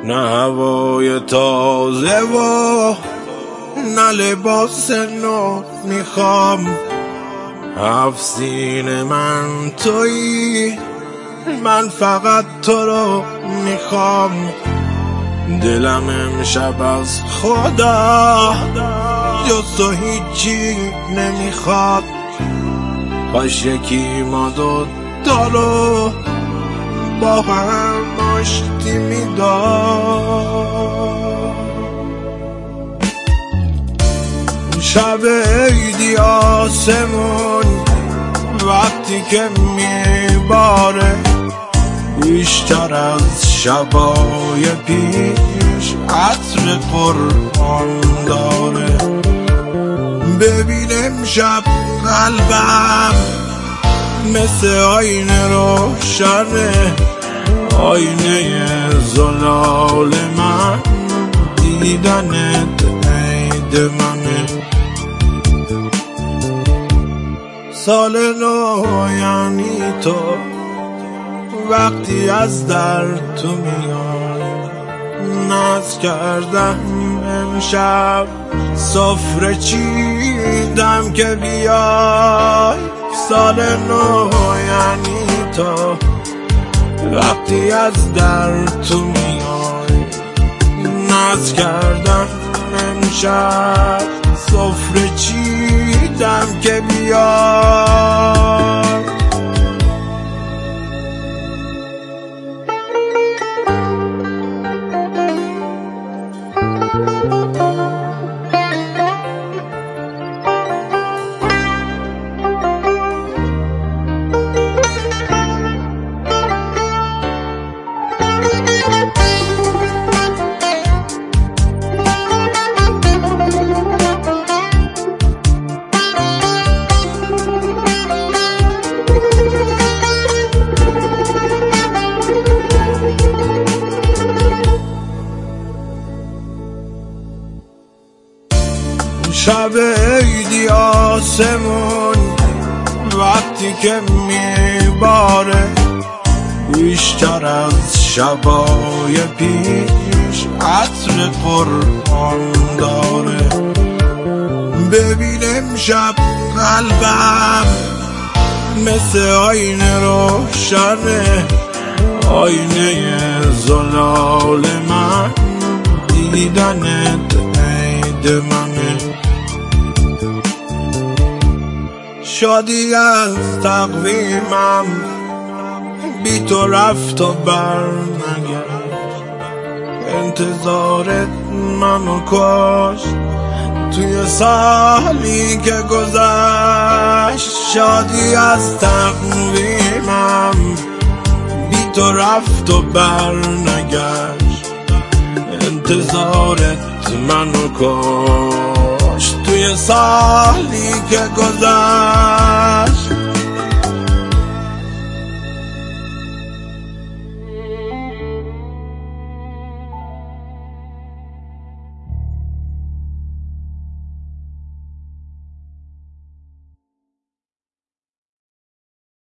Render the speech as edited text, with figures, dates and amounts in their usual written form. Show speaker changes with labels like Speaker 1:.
Speaker 1: نه هوای تازه و نه لباس نو میخوام. هفت سینه من تویی، من فقط تو رو میخوام. دلم امشب از خدا جز تو هیچی نمیخواد. کاش یکی ما دوتا رو با هم آشتی میداد. شب عیدی آسمون وقتی که میباره، بیشتر از شبای پیش عطر قرآن داره. ببین امشب قلبم مثل آینه روشنه، آینه زلال من دیدنت عید منه. سال نو یعنی تو، وقتی از در تو میای. ناز کردم امشب سفره چیدم که بیای. سال نو یعنی تو، وقتی از در تو میای. ناز کردم امشب سفره چیدم که بیای. شب عیدی آسمون وقتی که میباره، بیشتر از شبای پیش عطر قرآن داره. ببین امشب قلبم مثل آینه روشنه، آینه زلال من دیدنت عید منه. شادی از تقویمم بی تو رفت و بر نگشت. انتظارت منو کشت توی سالی که گذشت. شادی از تقویمم بی تو رفت و بر نگشت. انتظارت منو کشت توی سالی که گذشت.